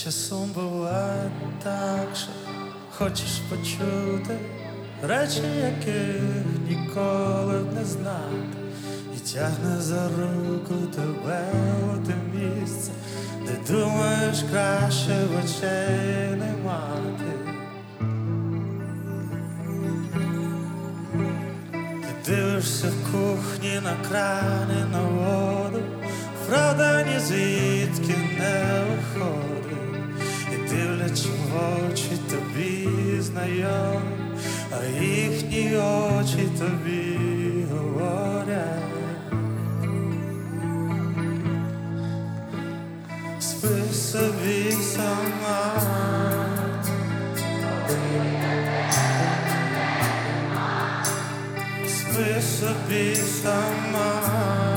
Часом буває так, що хочеш почути речі, яких ніколи б не знати, і тягне за руку тебе у те місце, де думаєш, краще в очей не мати. Ти дивишся в кухні на крані, на воду, правда ні звідки не виходить, і дивлячи в очі тобі знайомі, а їхні очі тобі говорять: спи собі сама, спи собі сама.